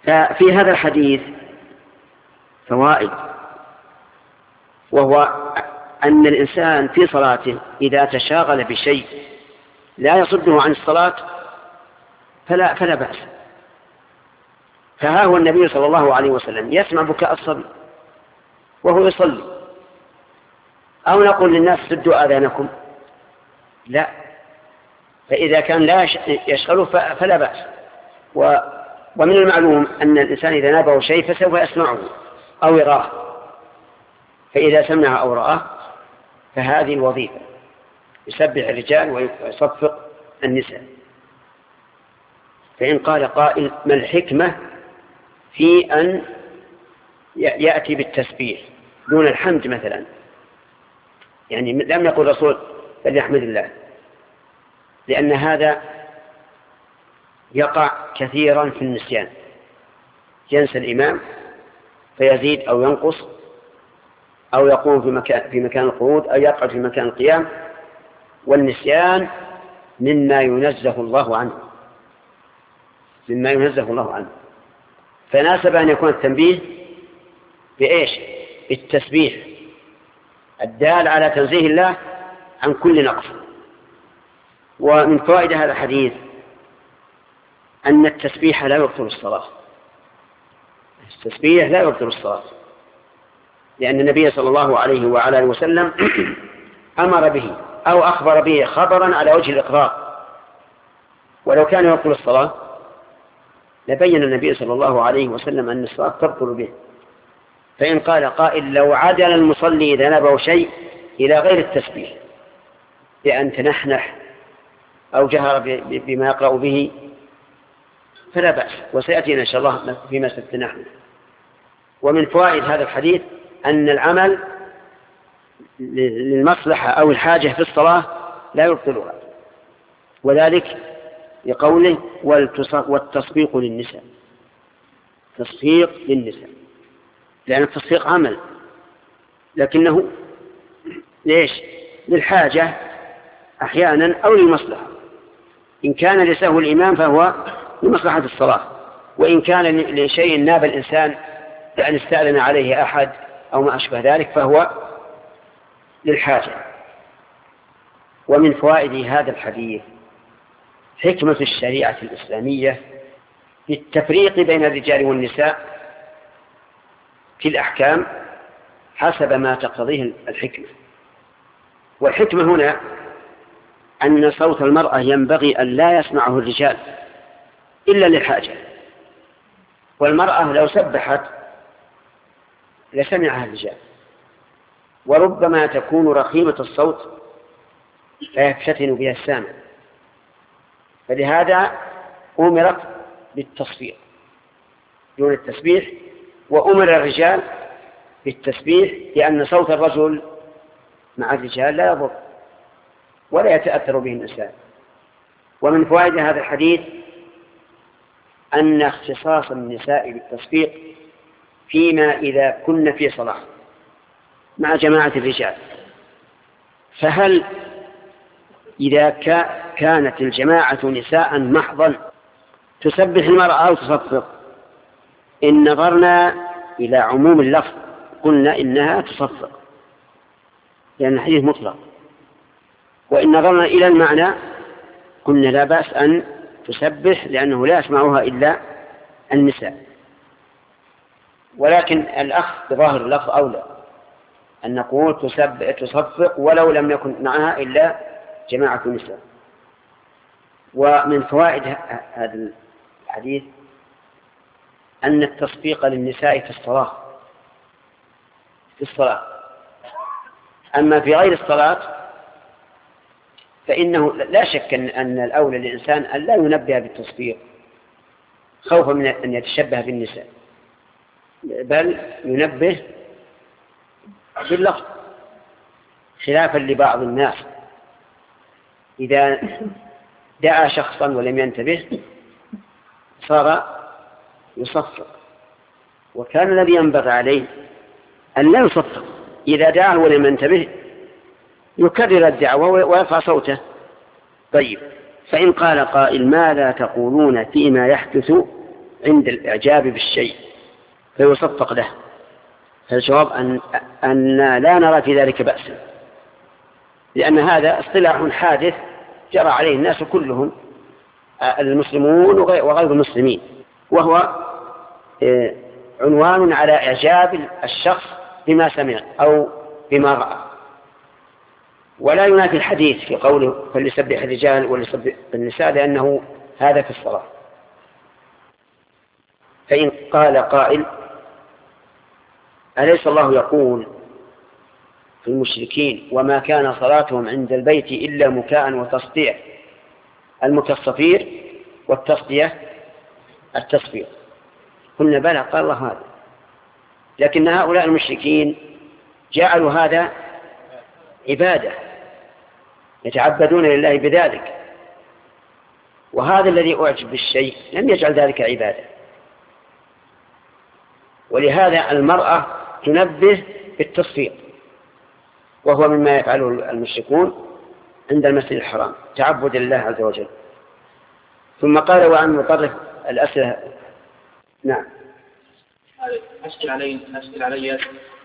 ففي هذا الحديث فوائد، وهو أن الإنسان في صلاته إذا تشاغل بشيء لا يصده عن الصلاة فلا بأس. فها هو النبي صلى الله عليه وسلم يسمع بكاء الصبي وهو يصلي، أو نقول للناس سدوا آذانكم؟ لا، فإذا كان لا يشغله فلا بأس. ومن المعلوم أن الإنسان إذا نابه شيء فسوف يسمعه أو يراه، فإذا سمع أو رآه فهذه الوظيفة، يسبح الرجال ويصفق النساء. فإن قال قائل ما الحكمة في أن يأتي بالتسبيح دون الحمد مثلا؟ يعني لم يقل الرسول فليحمد الله، لأن هذا يقع كثيرا في النسيان، ينسى الإمام فيزيد أو ينقص، أو يقوم في مكان القعود، أو يقعد في مكان القيام، والنسيان مما ينزه الله عنه، فناسب أن يكون التنبيه بإيش؟ بالتسبيح الدال على تنزيه الله عن كل نقص. ومن فوائد هذا الحديث أن التسبيح لا يبطل الصلاة، التسبيح لا يبطل الصلاة، لأن النبي صلى الله عليه وعلى آله وسلم أمر به أو أخبر به خبرا على وجه الإقرار، ولو كان يبطل الصلاة لبين النبي صلى الله عليه وسلم أن الصلاة تبطل به. فإن قال قائل لو عدل المصلي إذا نبه شيء إلى غير التسبيح بأن تنحنح أو جهر بما يقرأ به فلا بأس، وسيأتينا إن شاء الله فيما ستنحنح. ومن فوائد هذا الحديث أن العمل للمصلحة أو الحاجة في الصلاة لا يبطلها، وذلك لقوله والتصفيق للنساء، تصفيق للنساء، لأن التصفيق عمل لكنه ليش؟ للحاجة أحيانا أو للمصلحة. إن كان لسهو الإمام فهو لمصلحة الصلاة، وإن كان لشيء ناب الإنسان بأن استأذن عليه أحد أو ما أشبه ذلك فهو للحاجة. ومن فوائد هذا الحديث حكمة الشريعة الإسلامية في التفريق بين الرجال والنساء في الأحكام حسب ما تقتضيه الحكمة. والحكمة هنا أن صوت المرأة ينبغي أن لا يسمعه الرجال إلا للحاجة، والمرأة لو سبحت لسمعها الرجال، وربما تكون رخيمة الصوت فيفتتن بها السامع، فلهذا أمرت بالتصفيق دون التسبيح، وأمر الرجال بالتسبيح لأن صوت الرجل مع الرجال لا يضر ولا يتأثر به النساء. ومن فوائد هذا الحديث أن اختصاص النساء بالتصفيق فيما إذا كن في صلاة مع جماعة الرجال، فهل إذا كانت الجماعة نساء محضا تسبح المرأة أو تصفق؟ إن نظرنا إلى عموم اللفظ قلنا إنها تصفق لأن الحديث مطلق، وإن نظرنا إلى المعنى قلنا لا بأس أن تسبح لأنه لا يسمعها إلا النساء. ولكن الأخذ بظاهر اللفظ أولى، أن نقول تصفق ولو لم يكن معها إلا جماعة النساء. ومن فوائد هذا الحديث أن التصفيق للنساء في الصلاة، أما في غير الصلاة فإنه لا شك أن الأولى للإنسان أن لا ينبه بالتصفيق خوفا من أن يتشبه بالنساء، بل ينبه باللفظ، خلافا لبعض الناس إذا دعا شخصا ولم ينتبه صار يصفق، وكان الذي ينبغي عليه أن لا يصفق، إذا دعاه ولم ينتبه يكرر الدعوة ويرفع صوته. طيب، فإن قال قائل ماذا تقولون فيما يحدث عند الإعجاب بالشيء فيصفق له، فالجواب أن لا نرى في ذلك بأسا، لأن هذا اصطلاح حادث جرى عليه الناس كلهم، المسلمون وغير المسلمين، وهو عنوان على إعجاب الشخص بما سمع أو بما رأى. ولا ينافي الحديث في قوله فليسبح الرجال وليسبح النساء، لأنه هذا في الصلاة. فإن قال قائل أليس الله يقول في المشركين وما كان صلاتهم عند البيت إلا مكاء وتصديع، المكاء الصفير والتصدية التصفير؟ قلنا بلى، قال الله هذا، لكن هؤلاء المشركين جعلوا هذا عبادة يتعبدون لله بذلك، وهذا الذي أعجب بالشيء لم يجعل ذلك عبادة. ولهذا المرأة تنبه بالتصفير، وهو مما يفعله المشركون عند المسجد الحرام تعبد لله عز وجل. ثم قال وعن مطرف الأسئلة. نعم. أشكل علي